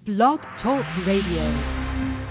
Blog Talk Radio.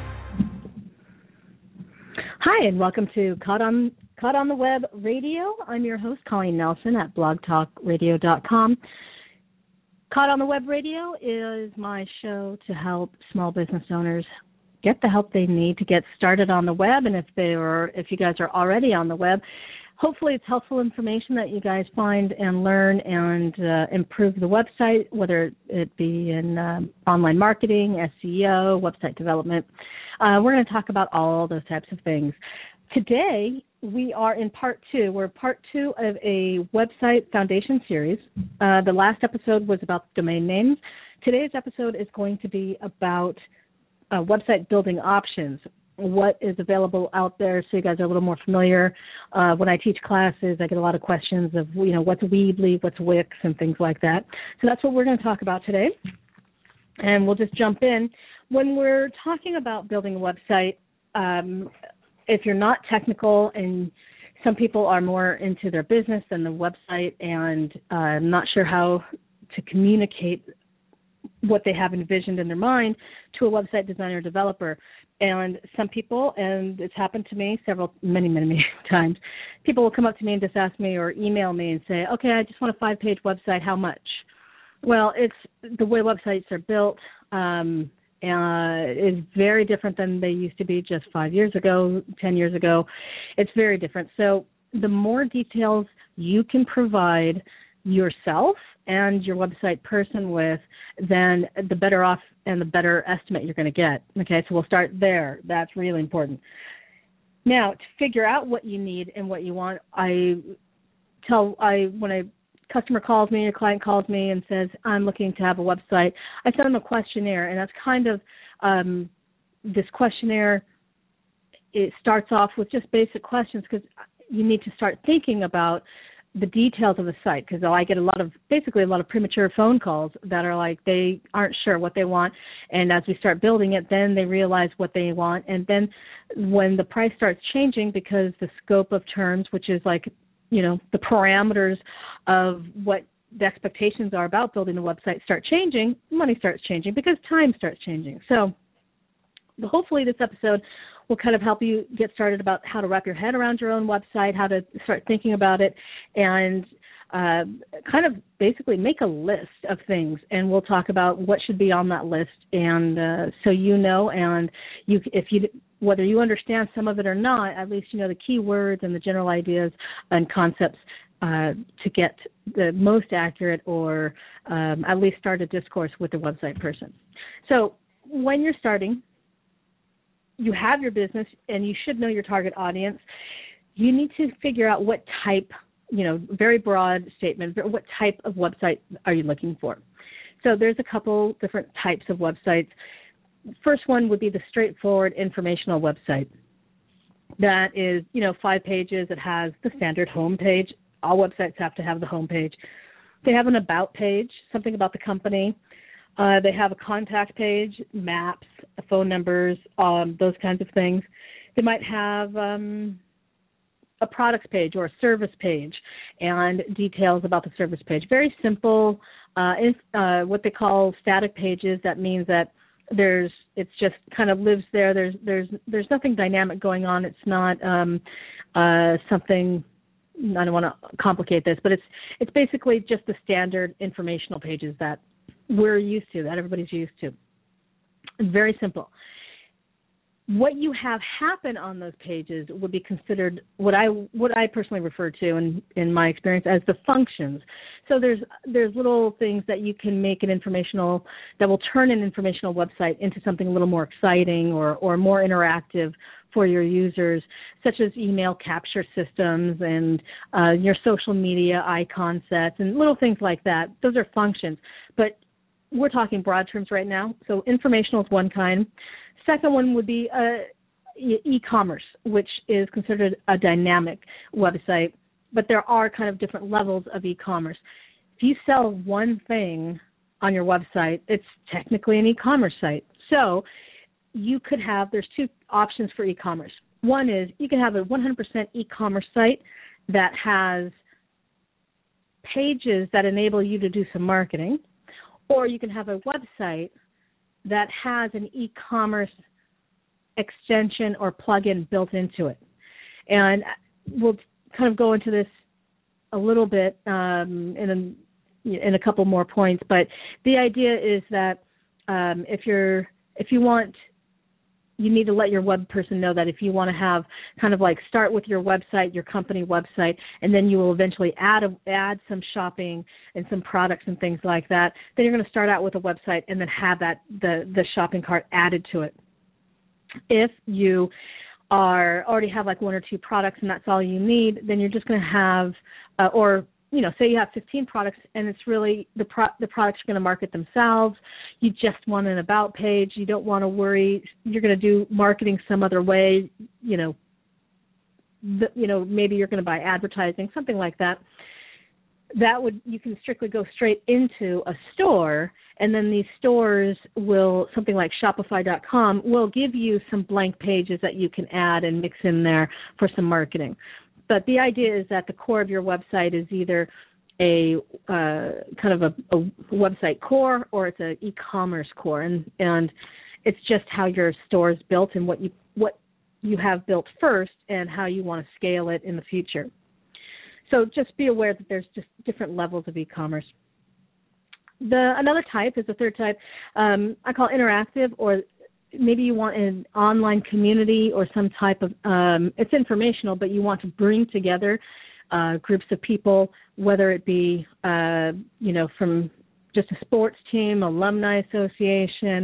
Hi, and welcome to Caught on the Web Radio. I'm your host, Colleen Nelson at blogtalkradio.com. Caught on the Web Radio is my show to help small business owners get the help they need to get started on the web. And if you guys are already on the web, hopefully it's helpful information that you guys find and learn and improve the website, whether it be in online marketing, SEO, website development. We're going to talk about all those types of things. Today, we are in part two. We're part two of a website foundation series. The last episode was about domain names. Today's episode is going to be about website building options, what is available out there so you guys are a little more familiar. When I teach classes, I get a lot of questions of, what's Weebly, what's Wix, and things like that. So that's what we're going to talk about today. And we'll just jump in. When we're talking about building a website, if you're not technical, and some people are more into their business than the website and not sure how to communicate what they have envisioned in their mind to a website designer or developer. And some people, and it's happened to me many times, people will come up to me and just ask me or email me and say, okay, I just want a 5-page website, how much? Well, it's the way websites are built is very different than they used to be just 5 years ago, 10 years ago. It's very different. So the more details you can provide yourself and your website person with, then the better off and the better estimate you're going to get. Okay, so we'll start there. That's really important. Now, to figure out what you need and what you want, when a customer calls me, a client calls me and says, I'm looking to have a website, I send them a questionnaire, and that's kind of this questionnaire. It starts off with just basic questions because you need to start thinking about the details of the site, because I get a lot of premature phone calls that are like they aren't sure what they want, and as we start building it, then they realize what they want, and then when the price starts changing because the scope of terms, which is like, the parameters of what the expectations are about building a website start changing, money starts changing because time starts changing. So hopefully this episode will kind of help you get started about how to wrap your head around your own website, how to start thinking about it, and kind of basically make a list of things. And we'll talk about what should be on that list, and and whether you understand some of it or not, at least you know the key words and the general ideas and concepts to get the most accurate or at least start a discourse with the website person. So when you're starting, you have your business and you should know your target audience. You need to figure out what type, very broad statement, what type of website are you looking for? So there's a couple different types of websites. First one would be the straightforward informational website. That is, 5 pages. It has the standard home page. All websites have to have the home page. They have an about page, something about the company. They have a contact page, maps, phone numbers, those kinds of things. They might have a products page or a service page and details about the service page. Very simple, what they call static pages. That means that it's just kind of lives there. There's nothing dynamic going on. It's not something. I don't want to complicate this, but it's basically just the standard informational pages that we're used to, that everybody's used to. Very simple. What you have happen on those pages would be considered what I personally refer to in my experience as the functions. So there's little things that you can make that will turn an informational website into something a little more exciting or more interactive for your users, such as email capture systems and your social media icon sets and little things like that. Those are functions. But we're talking broad terms right now. So informational is one kind. Second one would be e-commerce, which is considered a dynamic website, but there are kind of different levels of e-commerce. If you sell one thing on your website, it's technically an e-commerce site. So there's 2 options for e-commerce. One is you can have a 100% e-commerce site that has pages that enable you to do some marketing, or you can have a website that has an e-commerce extension or plugin built into it. And we'll kind of go into this a little bit in a couple more points, but the idea is that you need to let your web person know that if you want to have kind of like start with your website, your company website, and then you will eventually add some shopping and some products and things like that, then you're going to start out with a website and then have the shopping cart added to it. If you already have like one or two products and that's all you need, then you're just going to have, say you have 15 products and it's really the products are going to market themselves. You just want an about page. You don't want to worry. You're going to do marketing some other way. Maybe you're going to buy advertising, something like that. You can strictly go straight into a store, and then these stores will, something like Shopify.com, will give you some blank pages that you can add and mix in there for some marketing. But the idea is that the core of your website is either a kind of a website core or it's an e-commerce core, and it's just how your store is built and what you have built first and how you want to scale it in the future. So just be aware that there's just different levels of e-commerce. Another type is the third type. I call interactive, or maybe you want an online community or some type of, it's informational, but you want to bring together groups of people, whether it be, from just a sports team, alumni association,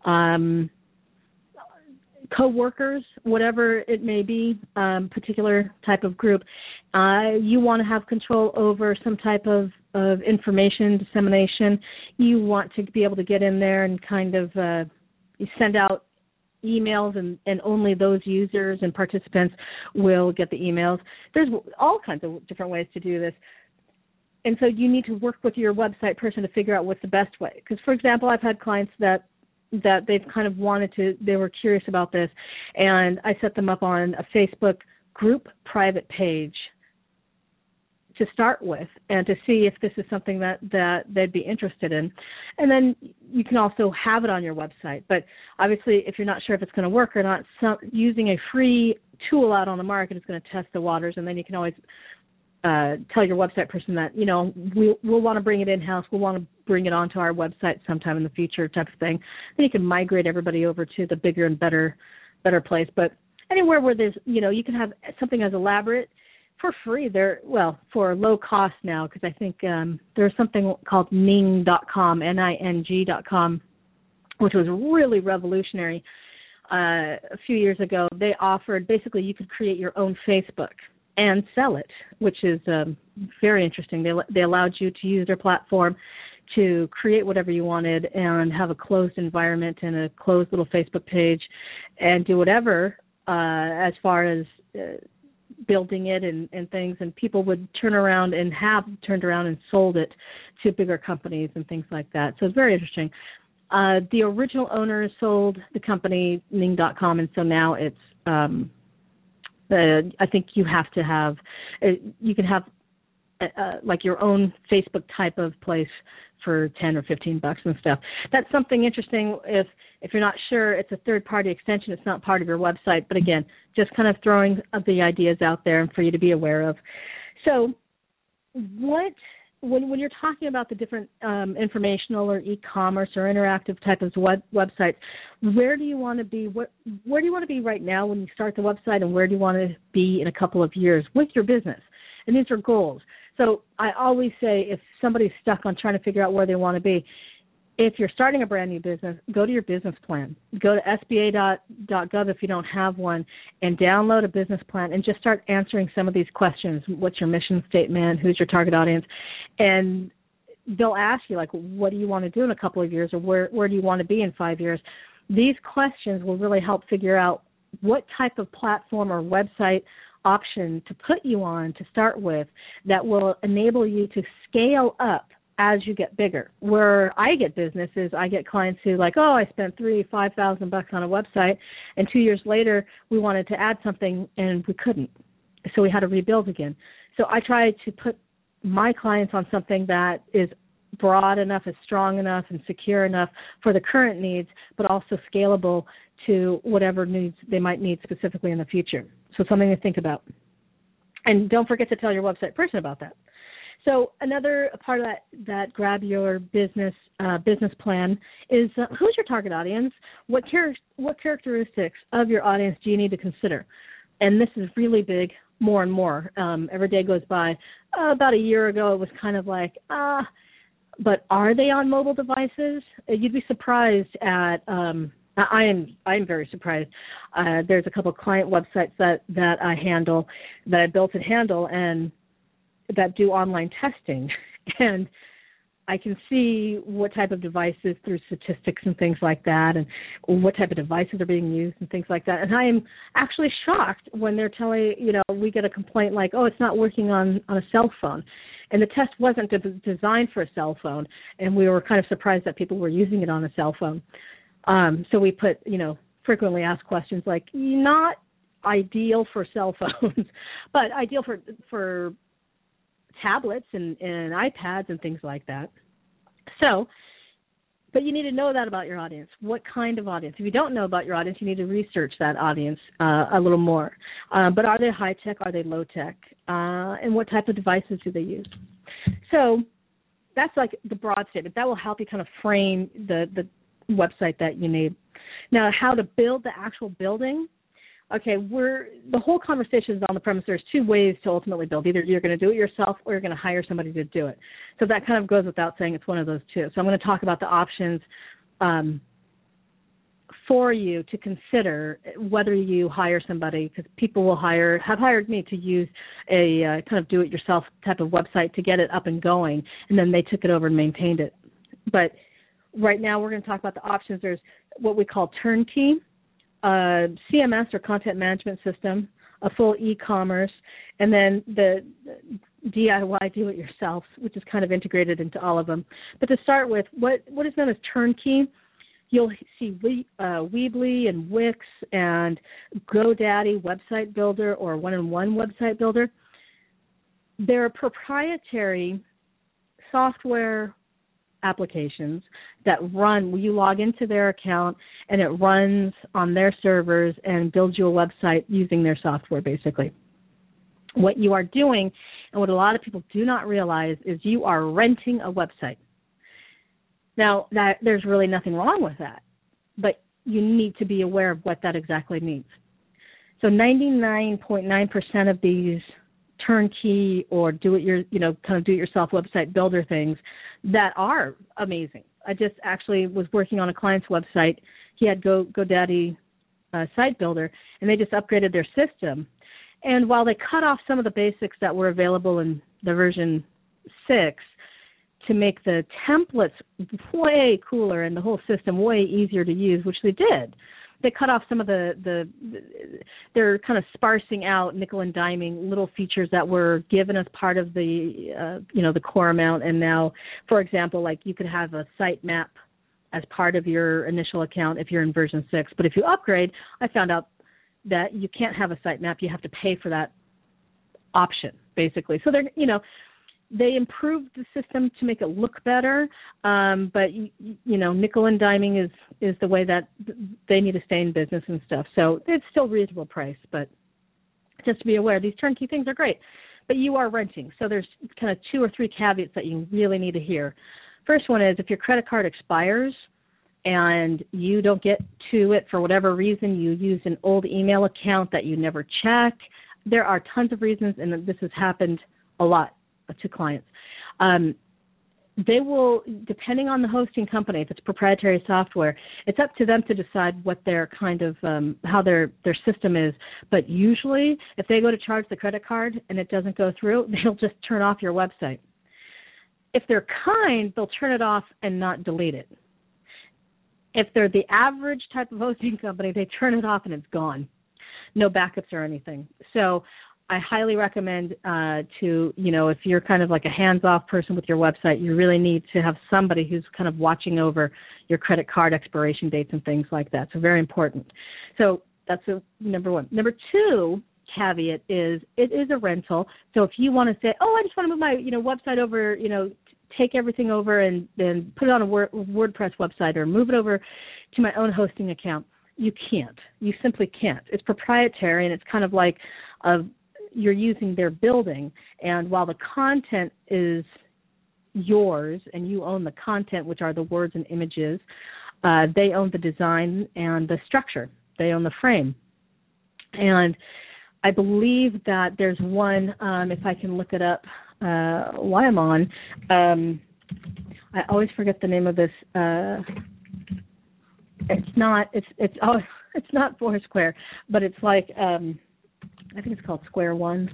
co-workers, whatever it may be, particular type of group. You want to have control over some type of information dissemination. You want to be able to get in there and kind of send out emails, and only those users and participants will get the emails. There's all kinds of different ways to do this. And so you need to work with your website person to figure out what's the best way. Because, for example, I've had clients that they've kind of they were curious about this, and I set them up on a Facebook group private page to start with and to see if this is something that they'd be interested in. And then you can also have it on your website. But obviously, if you're not sure if it's going to work or not, using a free tool out on the market is going to test the waters, and then you can always tell your website person that, we'll want to bring it in-house. We'll want to bring it onto our website sometime in the future type of thing. Then you can migrate everybody over to the bigger and better place. But anywhere where there's, you can have something as elaborate for free for low cost now, because I think there's something called Ning.com, Ning.com, which was really revolutionary a few years ago. They offered, basically you could create your own Facebook and sell it, which is very interesting. They allowed you to use their platform to create whatever you wanted and have a closed environment and a closed little Facebook page and do whatever as far as building it and things, and people would turn around and have turned around and sold it to bigger companies and things like that. So it's very interesting. The original owners sold the company, Ning.com, and so now it's I think you have to have, you can have like your own Facebook type of place for $10 or $15 and stuff. That's something interesting. If you're not sure, it's a third-party extension. It's not part of your website. But again, just kind of throwing the ideas out there and for you to be aware of. So when you're talking about the different informational or e-commerce or interactive type of websites, where do you want to be? Where do you want to be right now when you start the website, and where do you want to be in a couple of years with your business? And these are goals. So I always say, if somebody's stuck on trying to figure out where they want to be, if you're starting a brand new business, go to your business plan. Go to SBA.gov if you don't have one, and download a business plan and just start answering some of these questions. What's your mission statement? Who's your target audience? And they'll ask you, like, what do you want to do in a couple of years, or where do you want to be in 5 years? These questions will really help figure out what type of platform or website option to put you on to start with that will enable you to scale up as you get bigger. Where I get business is I get clients who I spent $3,000-$5,000 on a website, and 2 years later we wanted to add something and we couldn't, so we had to rebuild again. So I try to put my clients on something that is broad enough, is strong enough, and secure enough for the current needs, but also scalable to whatever needs they might need specifically in the future. So something to think about. And don't forget to tell your website person about that. So another part of that grab your business plan is who's your target audience? What characteristics of your audience do you need to consider? And this is really big, more and more. Every day goes by. About a year ago, it was kind of like, but are they on mobile devices? You'd be surprised at. I am very surprised. There's a couple of client websites that I handle, that I built and handle, and that do online testing, and I can see what type of devices through statistics and things like that, and what type of devices are being used and things like that. And I am actually shocked when they're telling, we get a complaint like, oh, it's not working on a cell phone. And the test wasn't designed for a cell phone, and we were kind of surprised that people were using it on a cell phone. So we put, frequently asked questions like, not ideal for cell phones, but ideal for tablets and iPads and things like that. So, but you need to know that about your audience. What kind of audience? If you don't know about your audience, you need to research that audience a little more. But are they high tech? Are they low tech? And what type of devices do they use? So that's like the broad statement. That will help you kind of frame the website that you need. Now, how to build the actual building. Okay, the whole conversation is on the premise there's two ways to ultimately build. Either you're going to do it yourself or you're going to hire somebody to do it. So that kind of goes without saying, it's one of those two. So I'm going to talk about the options for you to consider whether you hire somebody, because people have hired me to use a kind of do-it-yourself type of website to get it up and going, and then they took it over and maintained it. But right now we're going to talk about the options. There's what we call turnkey, CMS or content management system, a full e-commerce, and then the DIY, do-it-yourself, which is kind of integrated into all of them. But to start with, what is known as turnkey, you'll see Weebly and Wix and GoDaddy Website Builder or One-on-One Website Builder. They're proprietary software applications that run when you log into their account, and it runs on their servers and builds you a website using their software, basically. What you are doing, and what a lot of people do not realize, is you are renting a website. Now, there's really nothing wrong with that, but you need to be aware of what that exactly means. So 99.9% of these turnkey or do-it-yourself website builder things that are amazing. I just actually was working on a client's website. He had GoDaddy Site Builder, and they just upgraded their system. And while they cut off some of the basics that were available in the version 6 to make the templates way cooler and the whole system way easier to use, which they did, they cut off some of they're kind of sparsing out, nickel and diming little features that were given as part of the, the core amount. And now, for example, like you could have a sitemap as part of your initial account if you're in version 6. But if you upgrade, I found out that you can't have a sitemap. You have to pay for that option, basically. So they improved the system to make it look better, but nickel and diming is the way that they need to stay in business and stuff. So it's still reasonable price, but just to be aware, these turnkey things are great, but you are renting. So there's kind of 2 or 3 caveats that you really need to hear. First one is if your credit card expires and you don't get to it for whatever reason, you use an old email account that you never check. There are tons of reasons, and this has happened a lot to clients. They will, depending on the hosting company, if it's proprietary software, it's up to them to decide what their kind of, how their system is. But usually, if they go to charge the credit card and it doesn't go through, they'll just turn off your website. If they're kind, they'll turn it off and not delete it. If they're the average type of hosting company, they turn it off and it's gone. No backups or anything. So I highly recommend if you're kind of like a hands-off person with your website, you really need to have somebody who's kind of watching over your credit card expiration dates and things like that. So very important. So that's number one. Number 2 caveat is it is a rental. So if you want to say, oh, I just want to move my website over take everything over and then put it on a WordPress website or move it over to my own hosting account. You can't. You simply can't. It's proprietary, and it's kind of like you're using their building. And while the content is yours and you own the content, which are the words and images, they own the design and the structure. They own the frame. And I believe that there's one, if I can look it up while I'm on, I always forget the name of this. It's not Foursquare, but it's like I think it's called Squarespace.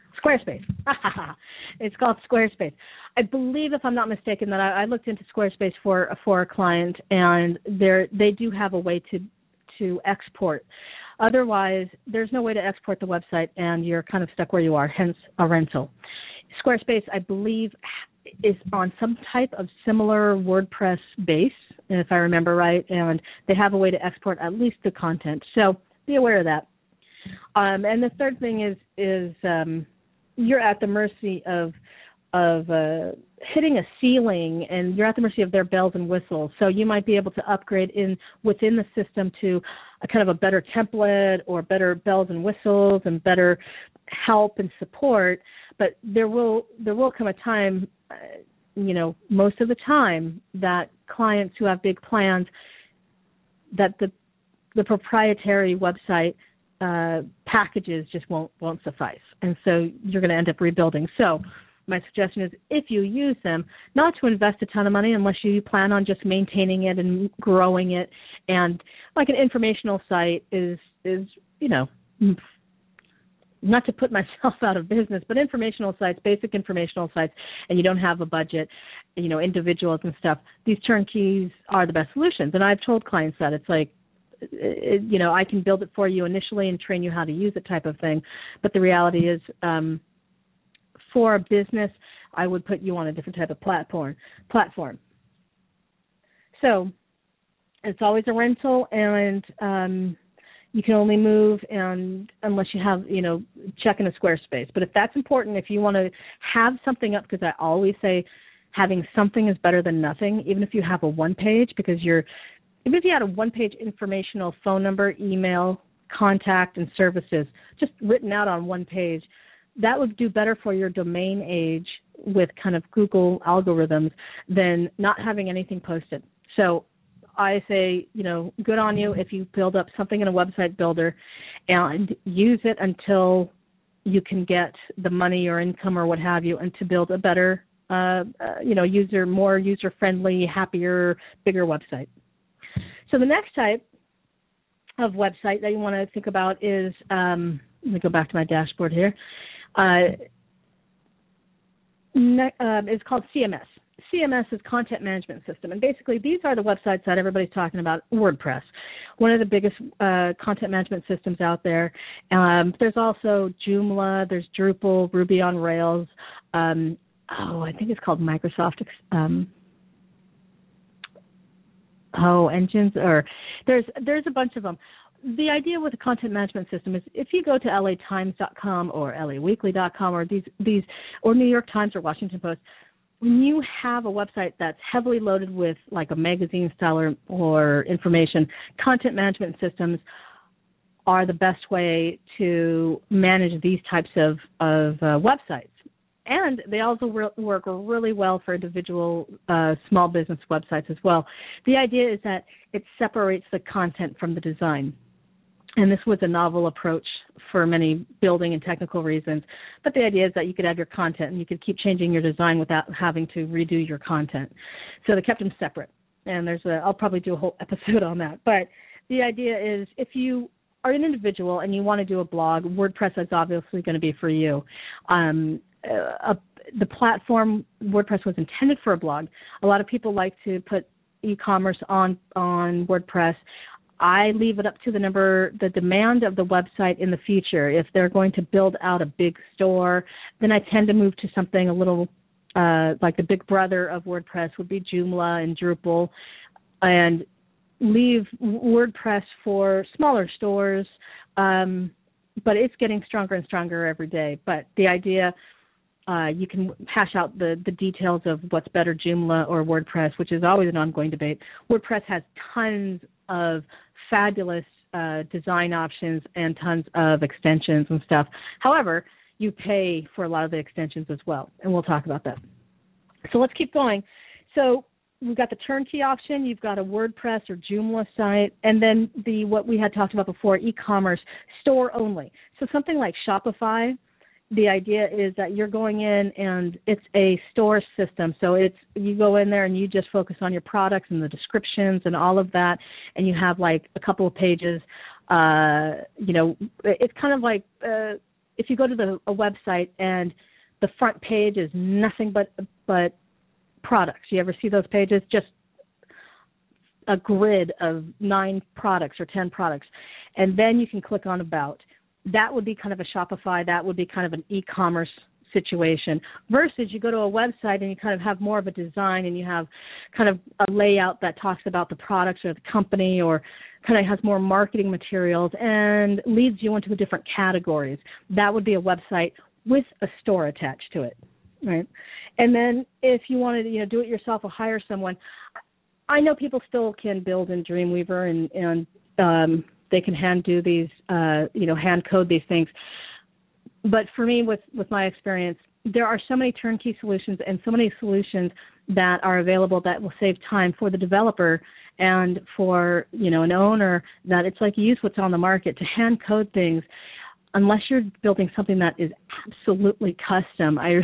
It's called Squarespace. I believe, if I'm not mistaken, that I looked into Squarespace for a client, and they do have a way to export. Otherwise, there's no way to export the website, and you're kind of stuck where you are, hence a rental. Squarespace, I believe, is on some type of similar WordPress base, if I remember right, and they have a way to export at least the content. So be aware of that. And the third thing is you're at the mercy of hitting a ceiling, and you're at the mercy of their bells and whistles. So you might be able to upgrade within the system to a kind of a better template or better bells and whistles and better help and support. But there will come a time, most of the time, that clients who have big plans, that the proprietary website packages just won't suffice, and so you're going to end up rebuilding. So my suggestion is, if you use them, not to invest a ton of money unless you plan on just maintaining it and growing it. And like an informational site is not to put myself out of business, but informational sites, basic informational sites, and you don't have a budget, individuals and stuff, these turnkeys are the best solutions. And I've told clients that. It's like, I can build it for you initially and train you how to use it type of thing. But the reality is, for a business, I would put you on a different type of platform. So it's always a rental, and you can only move unless you have, check in a Squarespace. But if that's important, if you want to have something up, because I always say having something is better than nothing, even if you have a one page, because even if you had a one-page informational phone number, email, contact, and services just written out on one page, that would do better for your domain age with kind of Google algorithms than not having anything posted. So I say, good on you if you build up something in a website builder and use it until you can get the money or income or what have you, and to build a better, more user-friendly, happier, bigger website. So the next type of website that you want to think about is, let me go back to my dashboard here, it's called CMS. CMS is Content Management System, and basically these are the websites that everybody's talking about. WordPress, one of the biggest content management systems out there. There's also Joomla, there's Drupal, Ruby on Rails. I think it's called Microsoft engines, or there's a bunch of them. The idea with a content management system is, if you go to LATimes.com or LAWeekly.com or these or New York Times or Washington Post, when you have a website that's heavily loaded with like a magazine style or information, content management systems are the best way to manage these types of websites. And they also work really well for individual small business websites as well. The idea is that it separates the content from the design. And this was a novel approach for many building and technical reasons. But the idea is that you could have your content and you could keep changing your design without having to redo your content. So they kept them separate. And I'll probably do a whole episode on that. But the idea is, if you are an individual and you want to do a blog, WordPress is obviously going to be for you. The platform, WordPress, was intended for a blog. A lot of people like to put e-commerce on WordPress. I leave it up to the demand of the website in the future. If they're going to build out a big store, then I tend to move to something a little like the big brother of WordPress would be Joomla and Drupal, and leave WordPress for smaller stores. But it's getting stronger and stronger every day. But the idea You can hash out the details of what's better, Joomla or WordPress, which is always an ongoing debate. WordPress has tons of fabulous design options and tons of extensions and stuff. However, you pay for a lot of the extensions as well, and we'll talk about that. So let's keep going. So we've got the turnkey option. You've got a WordPress or Joomla site, and then what we had talked about before, e-commerce, store only. So something like Shopify. The idea is that you're going in and it's a store system. So you go in there and you just focus on your products and the descriptions and all of that, and you have like a couple of pages. It's kind of like if you go to a website and the front page is nothing but products. You ever see those pages? Just a grid of 9 products or 10 products. And then you can click on About. That would be kind of a Shopify. That would be kind of an e-commerce situation. Versus you go to a website and you kind of have more of a design and you have kind of a layout that talks about the products or the company or kind of has more marketing materials and leads you into different categories. That would be a website with a store attached to it, right? And then if you wanted to, do it yourself or hire someone, I know people still can build in Dreamweaver and they can hand do these, hand code these things. But for me, with my experience, there are so many turnkey solutions and so many solutions that are available that will save time for the developer and for, an owner, that it's like use what's on the market to hand code things. Unless you're building something that is absolutely custom, I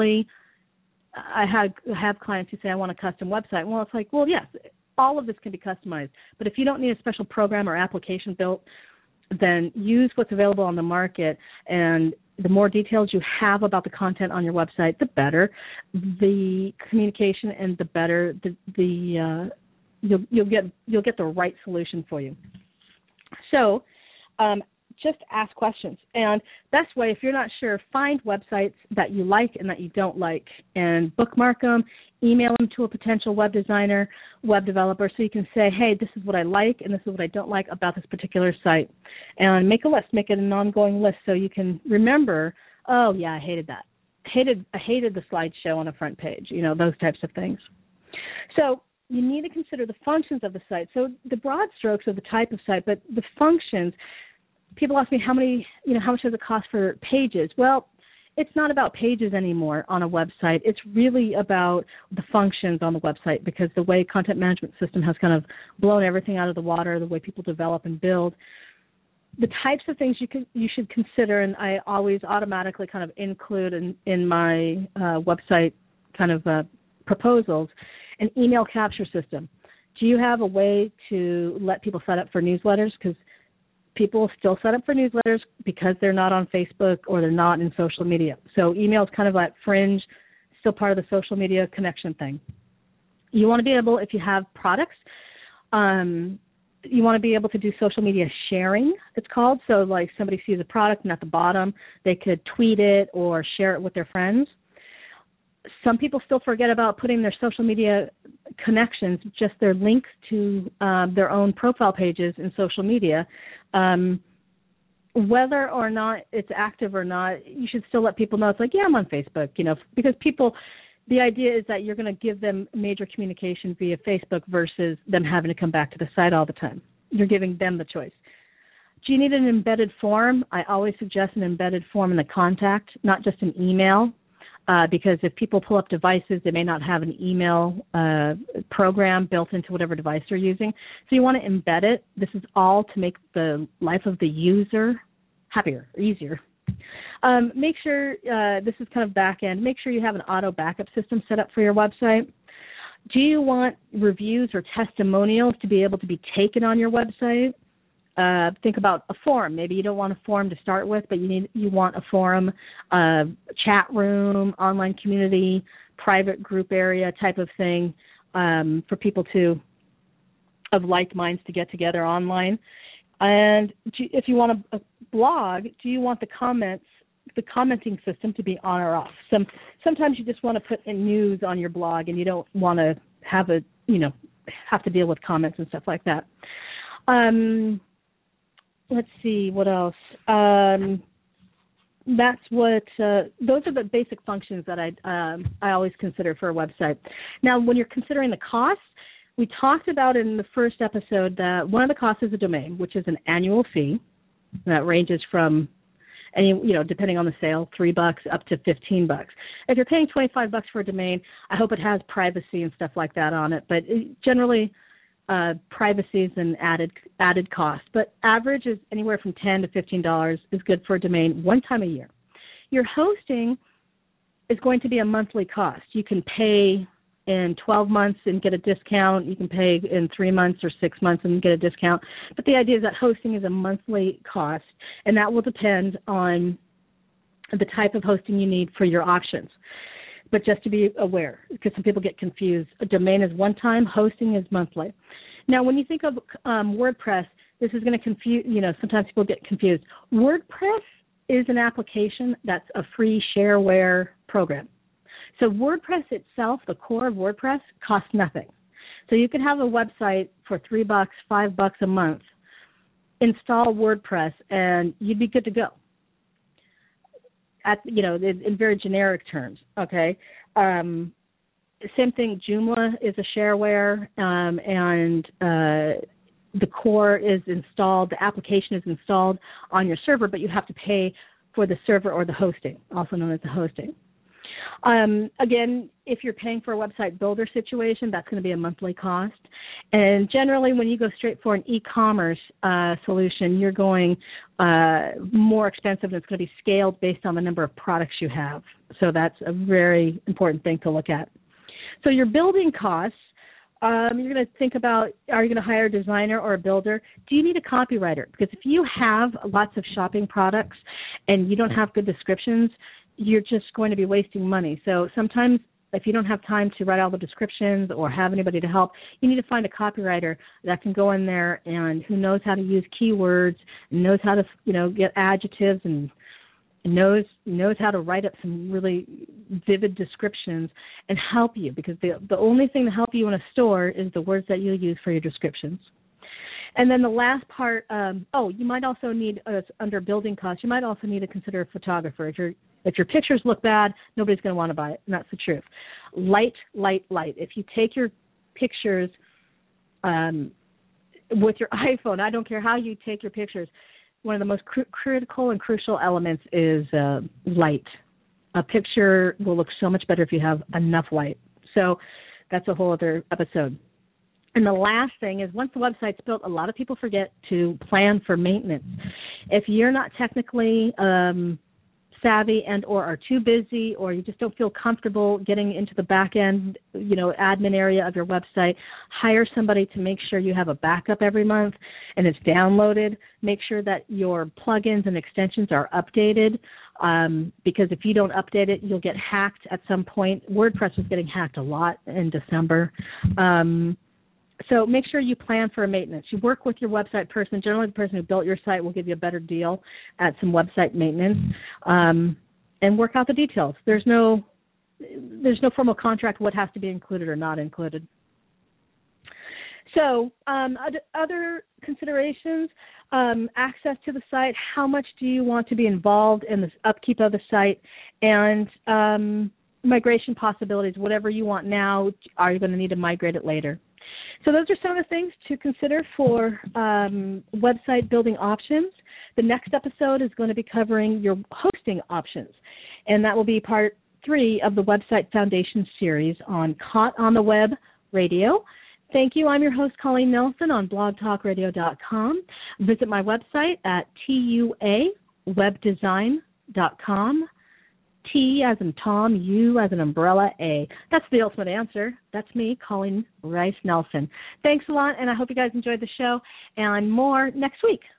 have clients who say, I want a custom website. Well, it's like, well, yes, all of this can be customized. But if you don't need a special program or application built, then use what's available on the market. And the more details you have about the content on your website, the better the communication and the better you'll get the right solution for you. So just ask questions. And best way, if you're not sure, find websites that you like and that you don't like and bookmark them, email them to a potential web designer, web developer, so you can say, hey, this is what I like and this is what I don't like about this particular site. And make a list, make it an ongoing list so you can remember, oh, yeah, I hated that. I hated the slideshow on a front page, those types of things. So you need to consider the functions of the site. So the broad strokes of the type of site, but the functions. People ask me how much does it cost for pages? Well, it's not about pages anymore on a website. It's really about the functions on the website, because the way content management system has kind of blown everything out of the water, the way people develop and build. The types of things you should consider, and I always automatically kind of include in my website kind of proposals, an email capture system. Do you have a way to let people set up for newsletters? Because people still set up for newsletters because they're not on Facebook or they're not in social media. So email is kind of that fringe, still part of the social media connection thing. You want to be able, if you have products, you want to be able to do social media sharing, it's called. So like somebody sees a product and at the bottom they could tweet it or share it with their friends. Some people still forget about putting their social media connections, just their links to their own profile pages in social media. Whether or not it's active or not, you should still let people know. It's like, yeah, I'm on Facebook, because the idea is that you're going to give them major communication via Facebook versus them having to come back to the site all the time. You're giving them the choice. Do you need an embedded form? I always suggest an embedded form in the contact, not just an email. Because if people pull up devices, they may not have an email program built into whatever device they're using. So you want to embed it. This is all to make the life of the user happier, easier. Make sure, this is kind of back end, make sure you have an auto backup system set up for your website. Do you want reviews or testimonials to be able to be taken on your website? Think about a forum. Maybe you don't want a forum to start with, but you want a forum, chat room, online community, private group area type of thing for people of like minds to get together online. And if you want a blog, do you want the commenting system to be on or off? Sometimes you just want to put in news on your blog, and you don't want to have to deal with comments and stuff like that. Let's see, what else? that's what those are the basic functions that I always consider for a website. Now, when you're considering the cost, we talked about in the first episode that one of the costs is a domain, which is an annual fee that ranges from depending on the sale, $3 up to $15. If you're paying $25 for a domain, I hope it has privacy and stuff like that on it. But generally, privacy is an added cost. But average is anywhere from $10 to $15 is good for a domain one time a year. Your hosting is going to be a monthly cost. You can pay in 12 months and get a discount. You can pay in 3 months or 6 months and get a discount. But the idea is that hosting is a monthly cost, and that will depend on the type of hosting you need for your options. But just to be aware, because some people get confused, a domain is one time, hosting is monthly. Now, when you think of WordPress, this is going to confuse, sometimes people get confused. WordPress is an application that's a free shareware program. So WordPress itself, the core of WordPress, costs nothing. So you could have a website for $3, $5 a month, install WordPress, and you'd be good to go. In very generic terms, okay? Same thing, Joomla is a shareware, and the core is installed, the application is installed on your server, but you have to pay for the server or the hosting, also known as the hosting. Again, if you're paying for a website builder situation, that's going to be a monthly cost. And generally, when you go straight for an e-commerce solution, you're going more expensive, and it's going to be scaled based on the number of products you have. So that's a very important thing to look at. So your building costs, you're going to think about, are you going to hire a designer or a builder? Do you need a copywriter? Because if you have lots of shopping products and you don't have good descriptions, you're just going to be wasting money. So sometimes if you don't have time to write all the descriptions or have anybody to help, you need to find a copywriter that can go in there and who knows how to use keywords, knows how to, get adjectives, and knows how to write up some really vivid descriptions and help you, because the only thing to help you in a store is the words that you use for your descriptions. And then the last part, you might also need, under building costs, you might also need to consider a photographer. If your pictures look bad, nobody's going to want to buy it, and that's the truth. Light. If you take your pictures with your iPhone, I don't care how you take your pictures, one of the most critical and crucial elements is light. A picture will look so much better if you have enough light. So that's a whole other episode. And the last thing is, once the website's built, a lot of people forget to plan for maintenance. If you're not technically savvy and or are too busy, or you just don't feel comfortable getting into the back end, admin area of your website, hire somebody to make sure you have a backup every month and it's downloaded. Make sure that your plugins and extensions are updated, because if you don't update it, you'll get hacked at some point. WordPress was getting hacked a lot in December. So make sure you plan for a maintenance. You work with your website person. Generally, the person who built your site will give you a better deal at some website maintenance, and work out the details. There's no formal contract what has to be included or not included. So other considerations, access to the site, how much do you want to be involved in the upkeep of the site, and migration possibilities. Whatever you want now, are you going to need to migrate it later? So those are some of the things to consider for website building options. The next episode is going to be covering your hosting options, and that will be part 3 of the Website Foundation series on Caught on the Web Radio. Thank you. I'm your host, Colleen Nelson, on blogtalkradio.com. Visit my website at tuawebdesign.com. T as in Tom, U as in umbrella, A. That's the ultimate answer. That's me, Colleen Rice Nelson. Thanks a lot, and I hope you guys enjoyed the show, and more next week.